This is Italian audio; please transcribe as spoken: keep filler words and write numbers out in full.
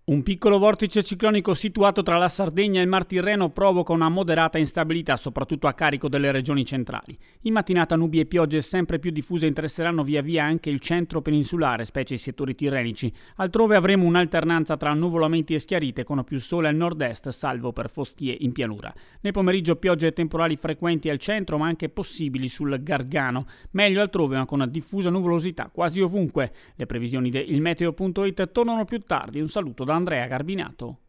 Un piccolo vortice ciclonico situato tra la Sardegna e il Mar Tirreno provoca una moderata instabilità, soprattutto a carico delle regioni centrali. In mattinata nubi e piogge sempre più diffuse interesseranno via via anche il centro peninsulare, specie i settori tirrenici. Altrove avremo un'alternanza tra nuvolamenti e schiarite, con più sole al nord-est, salvo per foschie in pianura. Nel pomeriggio piogge e temporali frequenti al centro, ma anche possibili sul Gargano. Meglio altrove, ma con una diffusa nuvolosità quasi ovunque. Le previsioni di ilmeteo punto it tornano più tardi. Un saluto da Andrea Garbinato.